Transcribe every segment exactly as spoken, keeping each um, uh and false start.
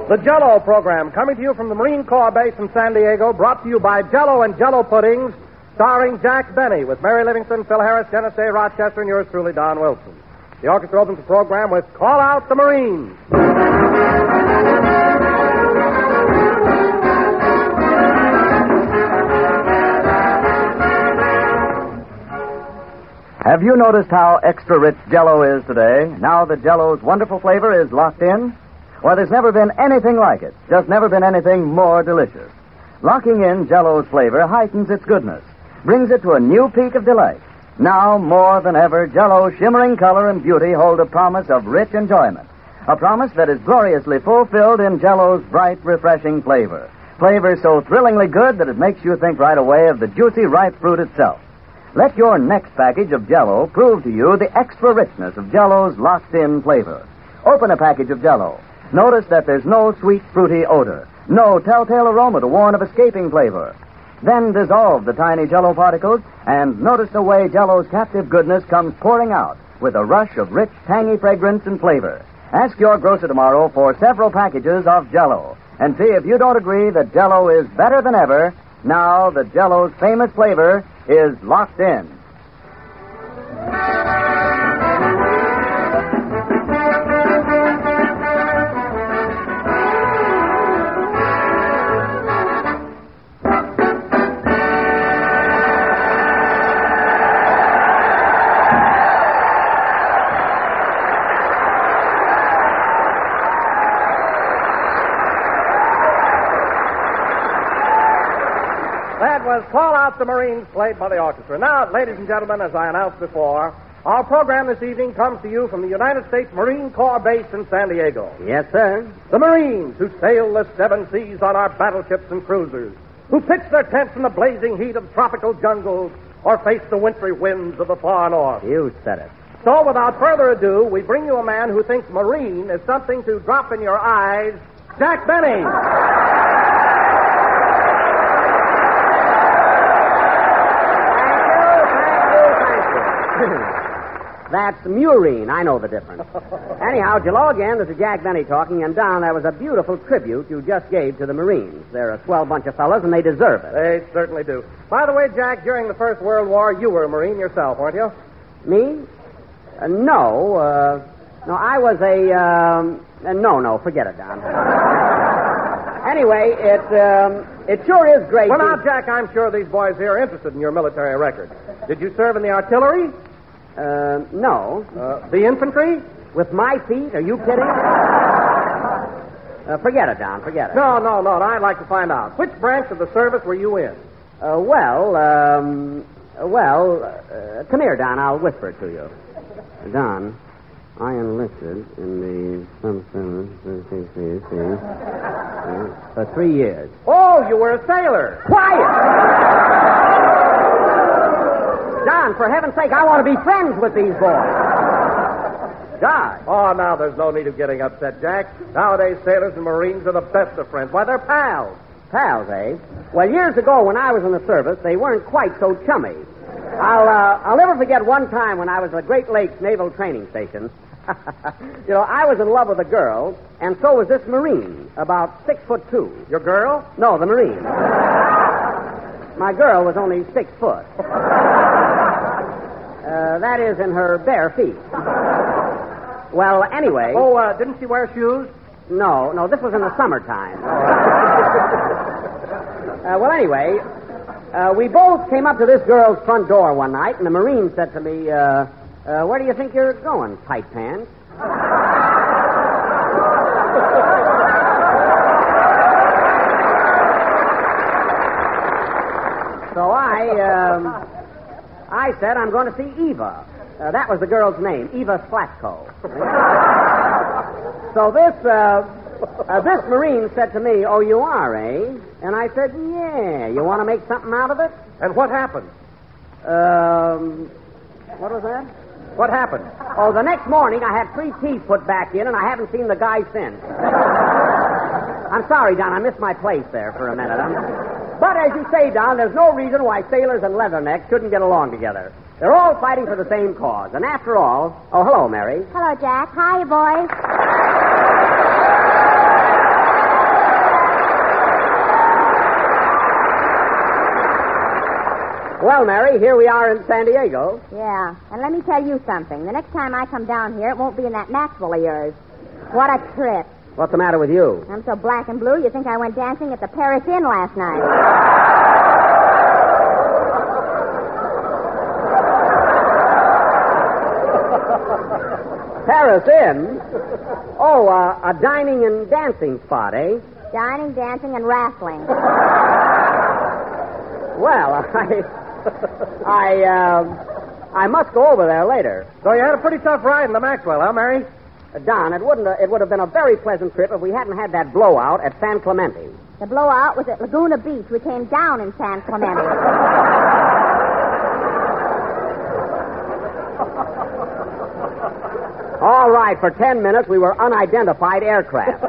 The Jell-O program, coming to you from the Marine Corps Base in San Diego, brought to you by Jell-O and Jell-O Puddings, starring Jack Benny, with Mary Livingston, Phil Harris, Dennis A. Rochester, and yours truly, Don Wilson. The orchestra opens the program with Call Out the Marines. Have you noticed how extra rich Jell-O is today, now that Jell-O's wonderful flavor is locked in? Well, there's never been anything like it. Just never been anything more delicious. Locking in Jell-O's flavor heightens its goodness, brings it to a new peak of delight. Now, more than ever, Jell-O's shimmering color and beauty hold a promise of rich enjoyment. A promise that is gloriously fulfilled in Jell-O's bright, refreshing flavor. Flavor so thrillingly good that it makes you think right away of the juicy, ripe fruit itself. Let your next package of Jell-O prove to you the extra richness of Jell-O's locked-in flavor. Open a package of Jell-O. Notice that there's no sweet, fruity odor, no telltale aroma to warn of escaping flavor. Then dissolve the tiny Jell-O particles and notice the way Jell-O's captive goodness comes pouring out with a rush of rich, tangy fragrance and flavor. Ask your grocer tomorrow for several packages of Jell-O and see if you don't agree that Jell-O is better than ever now that Jell-O's famous flavor is locked in. That was Call Out the Marines, played by the orchestra. Now, ladies and gentlemen, as I announced before, our program this evening comes to you from the United States Marine Corps Base in San Diego. Yes, sir. The Marines who sail the seven seas on our battleships and cruisers, who pitch their tents in the blazing heat of tropical jungles or face the wintry winds of the far north. You said it. So, without further ado, we bring you a man who thinks Marine is something to drop in your eyes, Jack Benny. That's murine. I know the difference. Anyhow, Jell-O again, this is Jack Benny talking, and Don, that was a beautiful tribute you just gave to the Marines. They're a swell bunch of fellas, and they deserve it. They certainly do. By the way, Jack, during the First World War, you were a Marine yourself, weren't you? Me? Uh, no. Uh, no, I was a... Um, uh, no, no, forget it, Don. Anyway, it um, it sure is great. Well, to... now, Jack, I'm sure these boys here are interested in your military record. Did you serve in the artillery? Uh, no. Uh, the infantry? With my feet? Are you kidding? uh, forget it, Don. Forget it. No, no, no. I'd like to find out. Which branch of the service were you in? Uh, well, um, well, uh, come here, Don. I'll whisper it to you. Don, I enlisted in the for three years. Oh, you were a sailor. Quiet! Don, for heaven's sake, I want to be friends with these boys. God. Oh, now there's no need of getting upset, Jack. Nowadays, sailors and Marines are the best of friends. Why, they're pals. Pals, eh? Well, years ago, when I was in the service, they weren't quite so chummy. I'll, uh, I'll never forget one time when I was at the Great Lakes Naval Training Station. You know, I was in love with a girl, and so was this Marine, about six foot two. Your girl? No, the Marine. My girl was only six foot. Uh, that is, in her bare feet. Well, anyway... Oh, uh, didn't she wear shoes? No, no, this was in the summertime. uh, well, anyway, uh, we both came up to this girl's front door one night, and the Marine said to me, uh, uh, where do you think you're going, tight pants? So I, um... I said, I'm going to see Eva. Uh, that was the girl's name, Eva Slatko. So this, uh, uh, this Marine said to me, oh, you are, eh? And I said, yeah. You want to make something out of it? And what happened? Um, what was that? What happened? Oh, the next morning I had three teeth put back in, and I haven't seen the guy since. I'm sorry, Don. I missed my place there for a minute. I'm... But as you say, Don, there's no reason why sailors and leathernecks shouldn't get along together. They're all fighting for the same cause. And after all... Oh, hello, Mary. Hello, Jack. Hi, boys. Well, Mary, here we are in San Diego. Yeah, and let me tell you something. The next time I come down here, it won't be in that Maxwell of yours. What a trip. What's the matter with you? I'm so black and blue, you think I went dancing at the Paris Inn last night. Paris Inn? Oh, uh, a dining and dancing spot, eh? Dining, dancing, and wrestling. Well, I... I, uh, I must go over there later. So you had a pretty tough ride in the Maxwell, huh, Mary? Uh, Don, it wouldn't. Uh, it would have been a very pleasant trip if we hadn't had that blowout at San Clemente. The blowout was at Laguna Beach. We came down in San Clemente. All right, for ten minutes we were unidentified aircraft.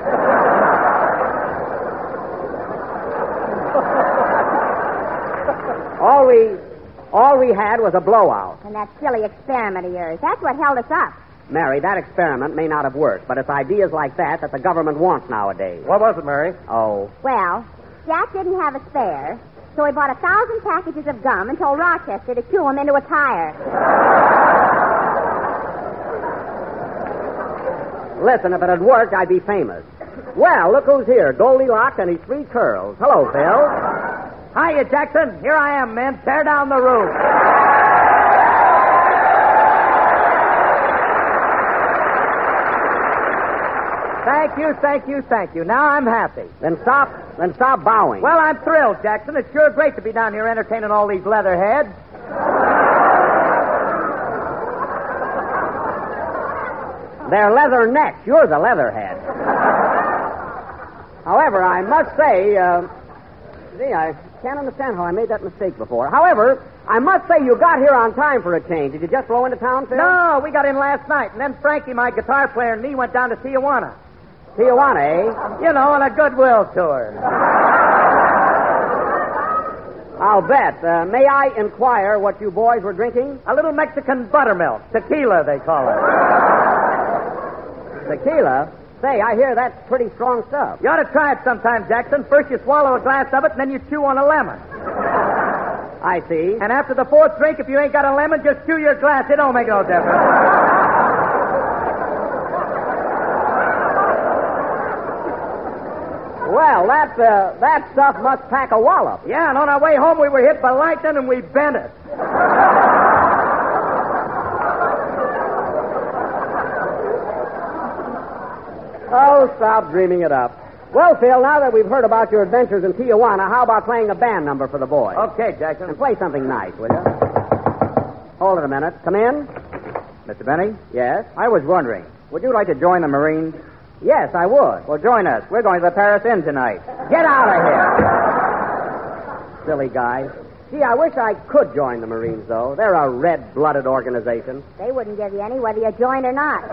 all we, all we had was a blowout. And that silly experiment of yours. That's what held us up. Mary, that experiment may not have worked, but it's ideas like that that the government wants nowadays. What was it, Mary? Oh. Well, Jack didn't have a spare, so he bought a thousand packages of gum and told Rochester to chew them into a tire. Listen, if it had worked, I'd be famous. Well, look who's here. Goldilocks and his three curls. Hello, Phil. Hiya, Jackson. Here I am, men. Tear down the roof. Thank you, thank you, thank you. Now I'm happy. Then stop, then stop bowing. Well, I'm thrilled, Jackson. It's sure great to be down here entertaining all these leatherheads. They're leather necks. You're the leatherhead. However, I must say, uh, gee, I can't understand how I made that mistake before. However, I must say you got here on time for a change. Did you just blow into town, Phil? No, we got in last night, and then Frankie, my guitar player, and me went down to Tijuana. Tijuana, eh? You know, on a goodwill tour. I'll bet. Uh, may I inquire what you boys were drinking? A little Mexican buttermilk. Tequila, they call it. Tequila? Say, I hear that's pretty strong stuff. You ought to try it sometime, Jackson. First you swallow a glass of it, and then you chew on a lemon. I see. And after the fourth drink, if you ain't got a lemon, just chew your glass. It don't make no difference. Well, that, uh, that stuff must pack a wallop. Yeah, and on our way home, we were hit by lightning, and we bent it. Oh, stop dreaming it up. Well, Phil, now that we've heard about your adventures in Tijuana, how about playing a band number for the boys? Okay, Jackson. And play something nice, will you? Hold it a minute. Come in. Mister Benny, Yes? I was wondering, would you like to join the Marines? Yes, I would. Well, join us. We're going to the Paris Inn tonight. Get out of here. Silly guy. Gee, I wish I could join the Marines, though. They're a red-blooded organization. They wouldn't give you any whether you joined or not.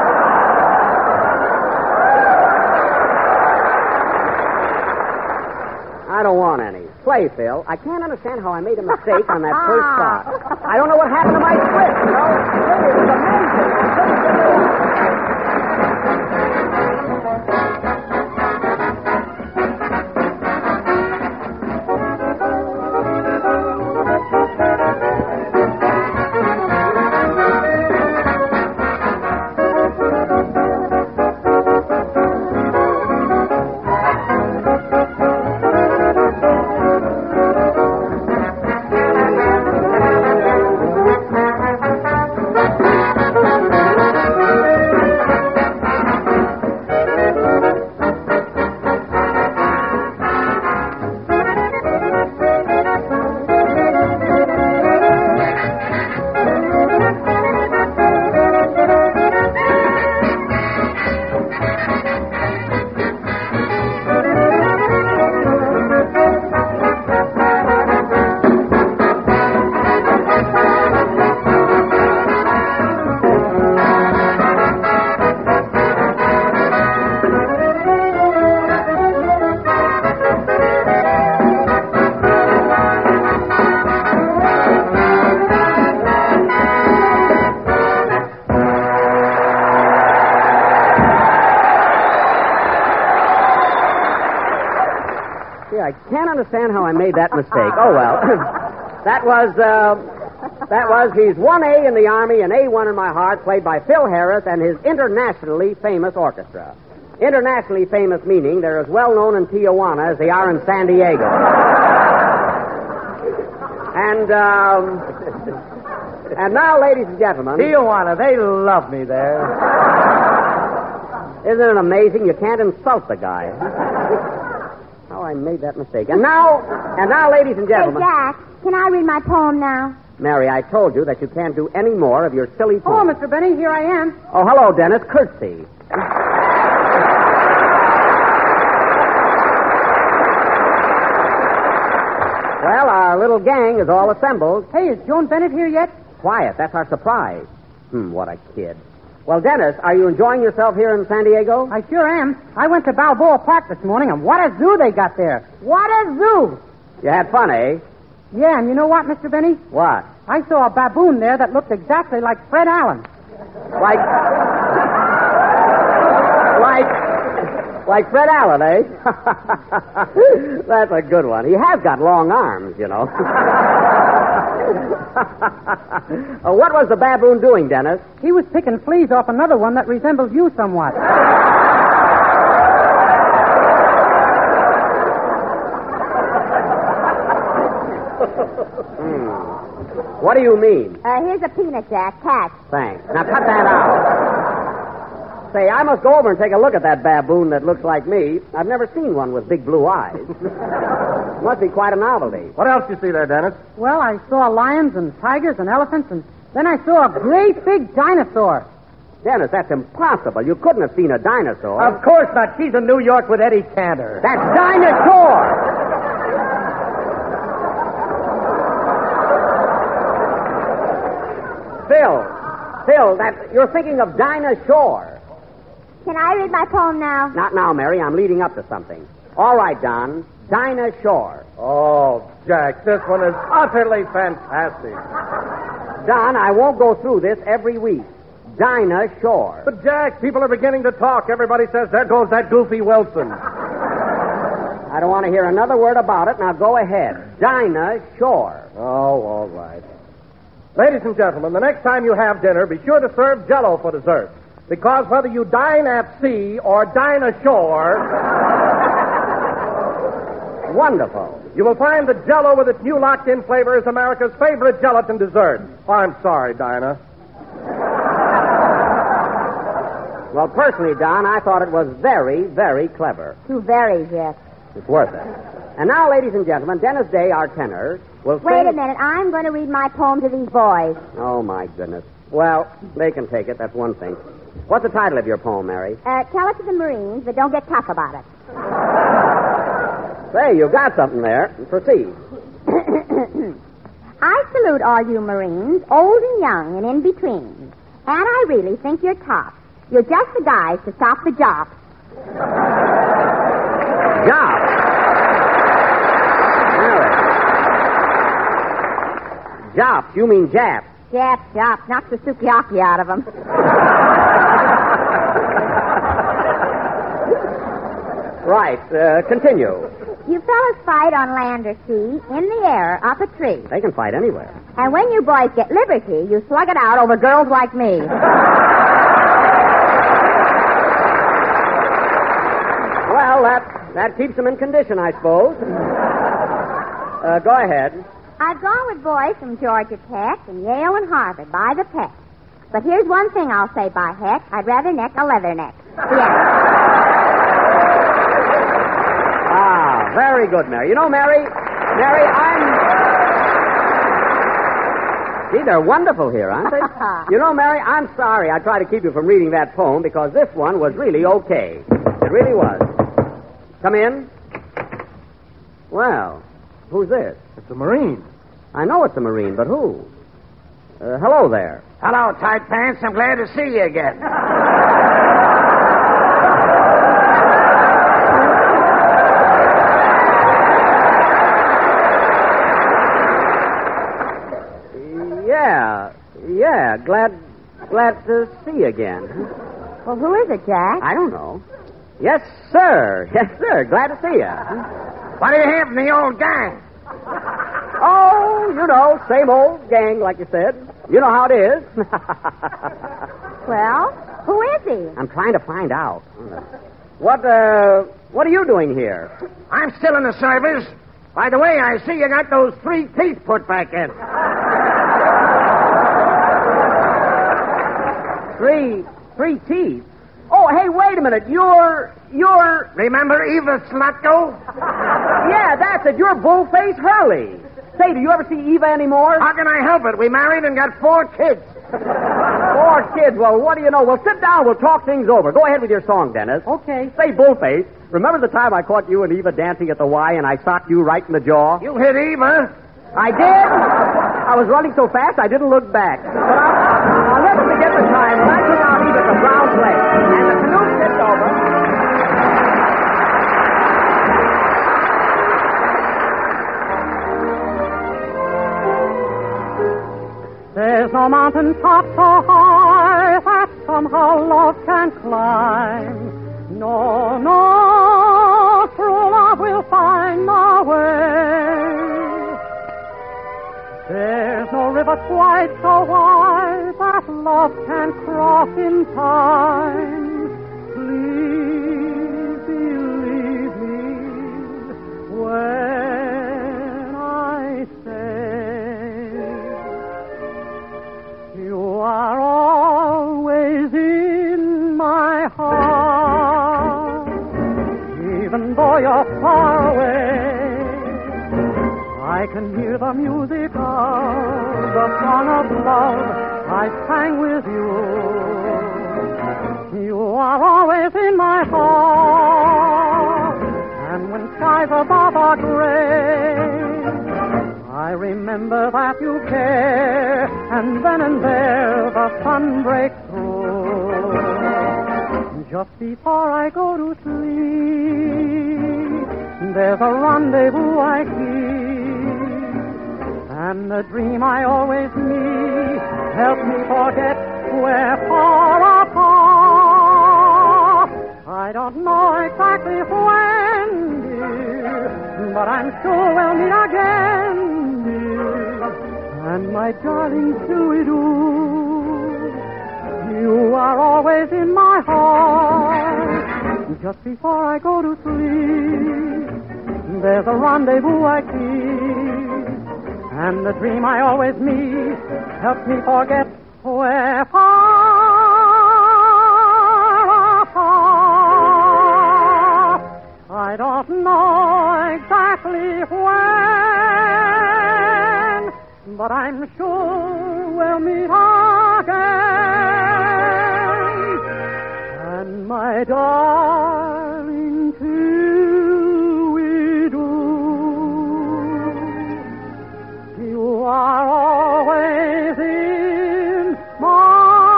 I don't want any. Play, Phil. I can't understand how I made a mistake on that first shot. I don't know what happened to my script, you know? It was amazing. I couldn't figure it out. I can't understand how I made that mistake. Oh, well. That was, uh, that was, he's one A in the Army and A one in my heart, played by Phil Harris and his internationally famous orchestra. Internationally famous meaning they're as well known in Tijuana as they are in San Diego. And, um, and now, ladies and gentlemen. Tijuana, they love me there. Isn't it amazing? You can't insult the guy. Oh, I made that mistake. And now, and now, ladies and gentlemen. Hey, Jack, can I read my poem now? Mary, I told you that you can't do any more of your silly Oh, poem. Mister Benny, here I am. Oh, hello, Dennis. Curtsy. Well, our little gang is all assembled. Hey, is Joan Bennett here yet? Quiet. That's our surprise. Hmm, what a kid. Well, Dennis, are you enjoying yourself here in San Diego? I sure am. I went to Balboa Park this morning, and what a zoo they got there. What a zoo! You had fun, eh? Yeah, and you know what, Mister Benny? What? I saw a baboon there that looked exactly like Fred Allen. Like... like... Like Fred Allen, eh? That's a good one. He has got long arms, you know. uh, what was the baboon doing, Dennis? He was picking fleas off another one that resembled you somewhat. hmm. What do you mean? Uh, here's a peanut, Jack. Catch. Thanks. Now cut that out. Say, I must go over and take a look at that baboon that looks like me. I've never seen one with big blue eyes. Must be quite a novelty. What else do you see there, Dennis? Well, I saw lions and tigers and elephants, and then I saw a great big dinosaur. Dennis, that's impossible. You couldn't have seen a dinosaur. Of course not. She's in New York with Eddie Cantor. That's dinosaur! Phil, Phil, that you're thinking of Dinah Shore. Can I read my poem now? Not now, Mary. I'm leading up to something. All right, Don. Dinah Shore. Oh, Jack, this one is utterly fantastic. Don, I won't go through this every week. Dinah Shore. But, Jack, people are beginning to talk. Everybody says, there goes that goofy Wilson. I don't want to hear another word about it. Now go ahead. Dinah Shore. Oh, all right. Ladies and gentlemen, the next time you have dinner, be sure to serve Jell-O for dessert. Because whether you dine at sea or dine ashore, wonderful. You will find that Jell-O with its new locked-in flavor is America's favorite gelatin dessert. Oh, I'm sorry, Dinah. Well, personally, Don, I thought it was very, very clever. Too very, Jeff. It's worth it. And now, ladies and gentlemen, Dennis Day, our tenor, will sing... Wait a minute. I'm going to read my poem to these boys. Oh, my goodness. Well, they can take it. That's one thing. What's the title of your poem, Mary? Uh, tell it to the Marines, but don't get tough about it. Say, you got something there. Proceed. I salute all you Marines, old and young and in between. And I really think you're tough. You're just the guys to stop the jops. Jops? Mary. Jops? You mean Japs? Japs, jops. Knock the sukiyaki out of them. Right. Uh, continue. You fellas fight on land or sea, in the air, or up a tree. They can fight anywhere. And when you boys get liberty, you slug it out over girls like me. Well, that that keeps them in condition, I suppose. Uh, go ahead. I've gone with boys from Georgia Tech and Yale and Harvard by the peck. But here's one thing I'll say by heck. I'd rather neck a leather neck. Yeah. Ah, very good, Mary. You know, Mary, Mary, I'm... Gee, they're wonderful here, aren't they? You know, Mary, I'm sorry I tried to keep you from reading that poem because this one was really okay. It really was. Come in. Well, who's this? It's a Marine. I know it's a Marine, but who? Uh, hello there. Hello, tight pants. I'm glad to see you again. Yeah, yeah, glad, glad to see you again. Well, who is it, Jack? I don't know. Yes, sir. Yes, sir. Glad to see you. What do you have from the old gang? Oh, you know, same old gang, like you said. You know how it is. Well, who is he? I'm trying to find out. What, uh, what are you doing here? I'm still in the service. By the way, I see you got those three teeth put back in. Three, three teeth? Oh, hey, wait a minute. You're, you're... Remember Eva Slutko? Yeah, that's it. You're Bullface Hurley. Say, do you ever see Eva anymore? How can I help it? We married and got four kids. Four kids. Well, what do you know? Well, sit down. We'll talk things over. Go ahead with your song, Dennis. Okay. Say, Bullface, remember the time I caught you and Eva dancing at the Y and I socked you right in the jaw? You hit Eva. I did? I was running so fast I didn't look back. But I'll, I'll never forget the time when I took out Eva to Brown Lake and the canoe tipped over. There's no mountain top so high that somehow love can climb. No, no, true love will find our way. There's no river quite so wide that love can cross in time. Please believe me when I say you are always in my heart, even though you're far away. I can hear the music of the song of love I sang with you. You are always in my heart, and when skies above are gray, I remember that you care, and then and there the sun breaks through. Just before I go to sleep, there's a rendezvous I keep, and the dream I always meet helps me forget we're far apart. I don't know exactly when, dear, but I'm sure we'll meet again, dear. And my darling, do we do? You are always in my heart. Just before I go to sleep, there's a rendezvous I keep, and the dream I always meet helps me forget we're far apart. I don't know exactly when, but I'm sure we'll meet again. And my darling, till we do, you are always in my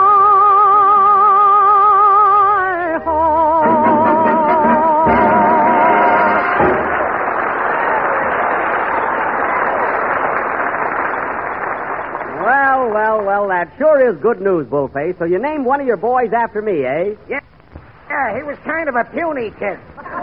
Well, well, well, that sure is good news, Bullface. So you named one of your boys after me, eh? Yeah. Yeah, he was kind of a puny kid.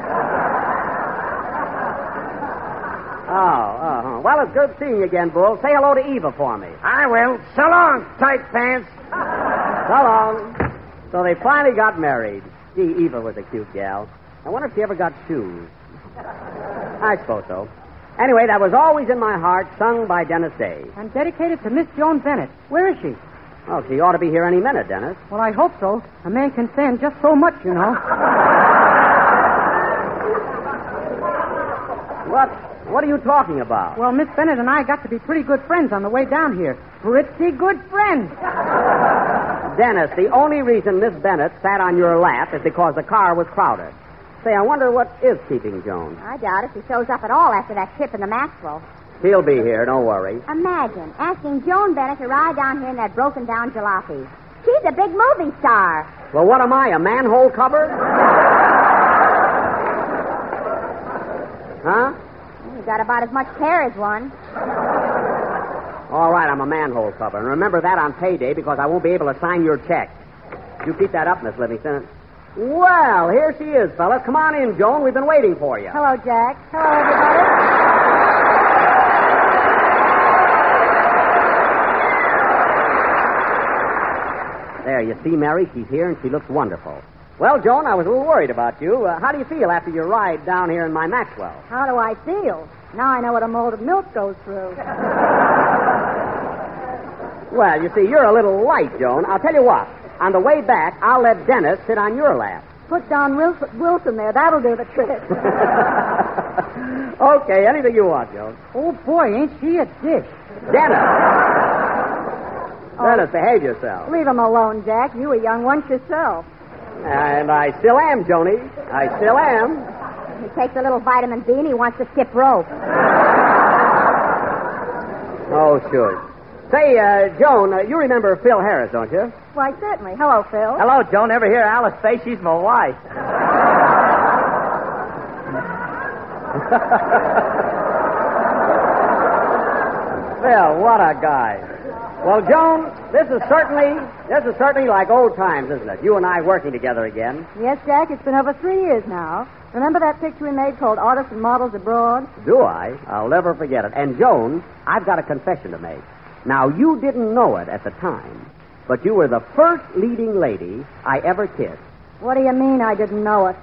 Oh, uh-huh. Well, it's good seeing you again, Bull. Say hello to Eva for me. I will. So long, tight pants. So long. So they finally got married. Gee, Eva was a cute gal. I wonder if she ever got shoes. I suppose so. Anyway, that was always in my heart, sung by Dennis Day. And dedicated to Miss Joan Bennett. Where is she? Oh, she ought to be here any minute, Dennis. Well, I hope so. A man can stand just so much, you know. What? What are you talking about? Well, Miss Bennett and I got to be pretty good friends on the way down here. Pretty good friends. Dennis, the only reason Miss Bennett sat on your lap is because the car was crowded. Say, I wonder what is keeping Joan. I doubt if he shows up at all after that trip in the Maxwell. He'll be here, don't worry. Imagine asking Joan Bennett to ride down here in that broken-down jalopy. She's a big movie star. Well, what am I, a manhole cover? Huh? You got about as much hair as one. All right, I'm a manhole cover. And remember that on payday because I won't be able to sign your check. You keep that up, Miss Livingston. Well, here she is, fellas. Come on in, Joan. We've been waiting for you. Hello, Jack. Hello, everybody. There, you see, Mary, she's here and she looks wonderful. Well, Joan, I was a little worried about you. Uh, how do you feel after your ride down here in my Maxwell? How do I feel? Now I know what a mold of milk goes through. Well, you see, you're a little light, Joan. I'll tell you what. On the way back, I'll let Dennis sit on your lap. Put Don Wilson, Wilson there. That'll do the trick. Okay, anything you want, Joan. Oh, boy, ain't she a dish. Dennis! Oh. Dennis, behave yourself. Leave him alone, Jack. You a young one yourself. And I still am, Joni. I still am. He takes a little vitamin B and he wants to skip rope. Oh, sure. Say, uh, Joan, uh, you remember Phil Harris, don't you? Why, certainly. Hello, Phil. Hello, Joan. Ever hear Alice say she's my wife? Phil, what a guy. Well, Joan, this is certainly this is certainly like old times, isn't it? You and I working together again. Yes, Jack, it's been over three years now. Remember that picture we made called Artists and Models Abroad? Do I? I'll never forget it. And, Joan, I've got a confession to make. Now, you didn't know it at the time, but you were the first leading lady I ever kissed. What do you mean I didn't know it?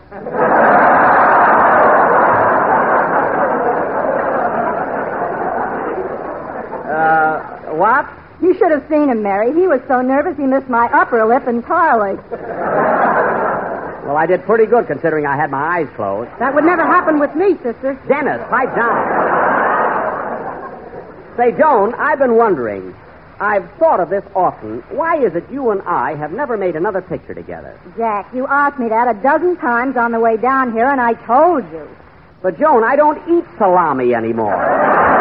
Uh, what? You should have seen him, Mary. He was so nervous he missed my upper lip entirely. Well, I did pretty good considering I had my eyes closed. That would never happen with me, sister. Dennis, pipe down. Say, Joan, I've been wondering. I've thought of this often. Why is it you and I have never made another picture together? Jack, you asked me that a dozen times on the way down here, and I told you. But, Joan, I don't eat salami anymore.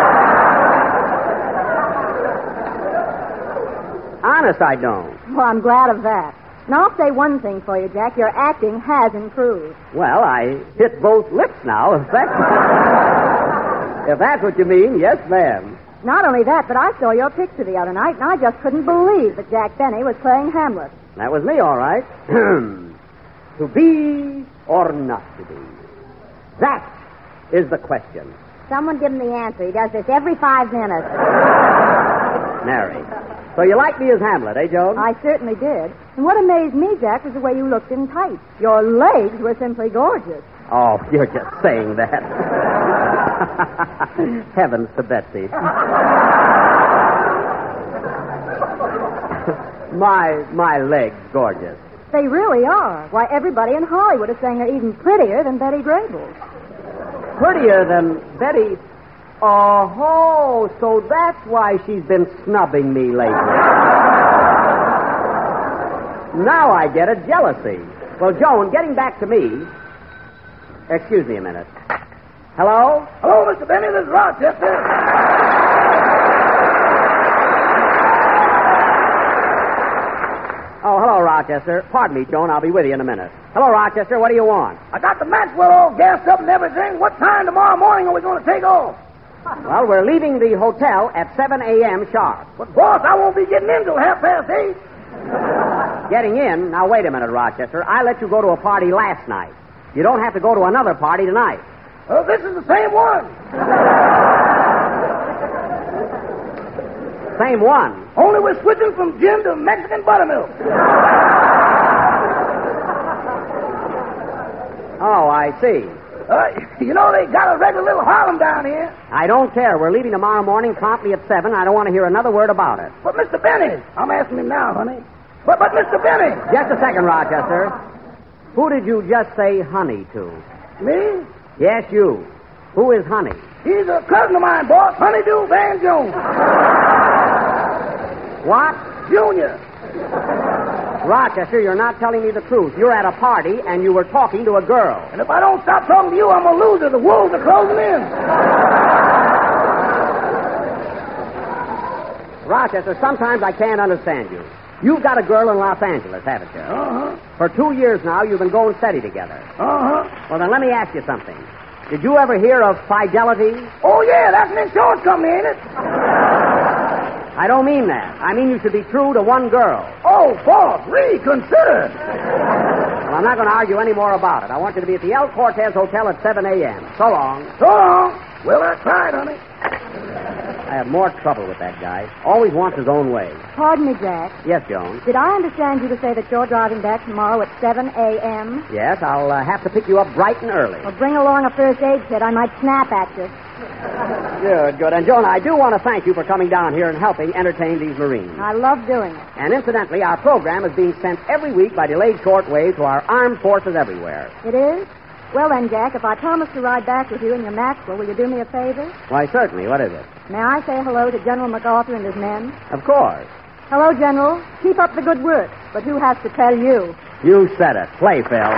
Honest, I don't. Well, I'm glad of that. Now, I'll say one thing for you, Jack. Your acting has improved. Well, I hit both lips now, if that's, if that's what you mean. Yes, ma'am. Not only that, but I saw your picture the other night, and I just couldn't believe that Jack Benny was playing Hamlet. That was me, all right. To be or not to be? That is the question. Someone give him the answer. He does this every five minutes. Mary. So you like me as Hamlet, eh, Joan? I certainly did. And what amazed me, Jack, was the way you looked in tights. Your legs were simply gorgeous. Oh, you're just saying that. Heavens to Betsy. my my legs gorgeous. They really are. Why, everybody in Hollywood is saying they're even prettier than Betty Grable. Prettier than Betty... Oh, so that's why she's been snubbing me lately. Now I get it, jealousy. Well, Joan, getting back to me... Excuse me a minute. Hello? Hello, Mister Benny. This is Rochester. Oh, hello, Rochester. Pardon me, Joan. I'll be with you in a minute. Hello, Rochester. What do you want? I got the Maxwell all gassed up and everything. What time tomorrow morning are we going to take off? Well, we're leaving the hotel at seven a.m. sharp. But, boss, I won't be getting in till half past eight. Getting in? Now, wait a minute, Rochester. I let you go to a party last night. You don't have to go to another party tonight. Well, this is the same one. Same one. Only we're switching from gin to Mexican buttermilk. Oh, I see. Uh, you know, they got a regular little Harlem down here. I don't care. We're leaving tomorrow morning promptly at seven. I don't want to hear another word about it. But, Mister Benny, I'm asking him now, honey. But, but, Mister Benny. Just a second, Rochester. Who did you just say honey to? Me? Yes, you. Who is Honey? He's a cousin of mine, boss. Honeydew Van Jones. What? Junior. Rochester, you're not telling me the truth. You're at a party and you were talking to a girl. And if I don't stop talking to you, I'm a loser. The wolves are closing in. Rochester, sometimes I can't understand you. You've got a girl in Los Angeles, haven't you? Uh-huh. For two years now, you've been going steady together. Uh-huh. Well, then let me ask you something. Did you ever hear of Fidelity? Oh, yeah, that's an insurance company, ain't it? I don't mean that. I mean you should be true to one girl. Oh, boss, reconsider. Well, I'm not going to argue any more about it. I want you to be at the El Cortez Hotel at seven a.m. So long. So long. Well, I tried, honey. I have more trouble with that guy. Always wants his own way. Pardon me, Jack. Yes, Joan. Did I understand you to say that you're driving back tomorrow at seven a.m.? Yes, I'll uh, have to pick you up bright and early. Well, bring along a first aid kit. I might snap at you. Good, good. And, Joan, I do want to thank you for coming down here and helping entertain these Marines. I love doing it. And incidentally, our program is being sent every week by delayed shortwave to our armed forces everywhere. It is? Well, then, Jack, if I promise to ride back with you in your Maxwell, will you do me a favor? Why, certainly. What is it? May I say hello to General MacArthur and his men? Of course. Hello, General. Keep up the good work. But who has to tell you? You said it. Play, Phil.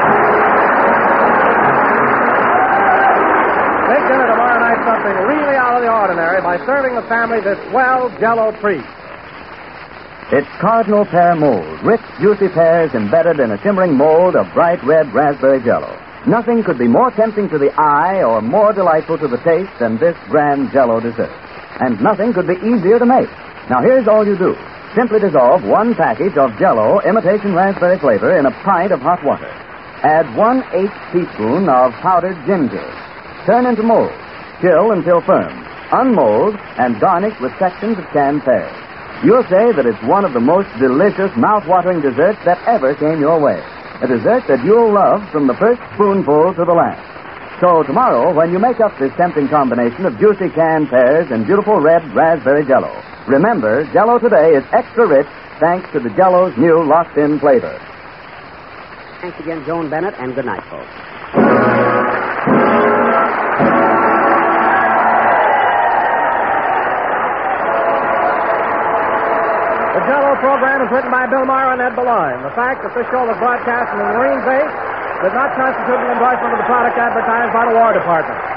Make dinner tomorrow night something really out of the ordinary by serving the family this swell Jell-O treat. It's Cardinal Pear Mold, rich, juicy pears embedded in a shimmering mold of bright red raspberry Jell-O. Nothing could be more tempting to the eye or more delightful to the taste than this grand Jell-O dessert. And nothing could be easier to make. Now, here's all you do. Simply dissolve one package of Jell-O imitation raspberry flavor in a pint of hot water. Add one eighth teaspoon of powdered ginger. Turn into mold. Chill until firm. Unmold and garnish with sections of canned pears. You'll say that it's one of the most delicious, mouth-watering desserts that ever came your way. A dessert that you'll love from the first spoonful to the last. So tomorrow, when you make up this tempting combination of juicy canned pears and beautiful red raspberry Jell-O, remember, Jell-O today is extra rich thanks to the Jell-O's new locked-in flavor. Thanks again, Joan Bennett, and good night, folks. The Jell-O program is written by Bill Maher and Ed Beloin. The fact that this show was broadcast from the Marine base did not constitute an endorsement of the product advertised by the War Department.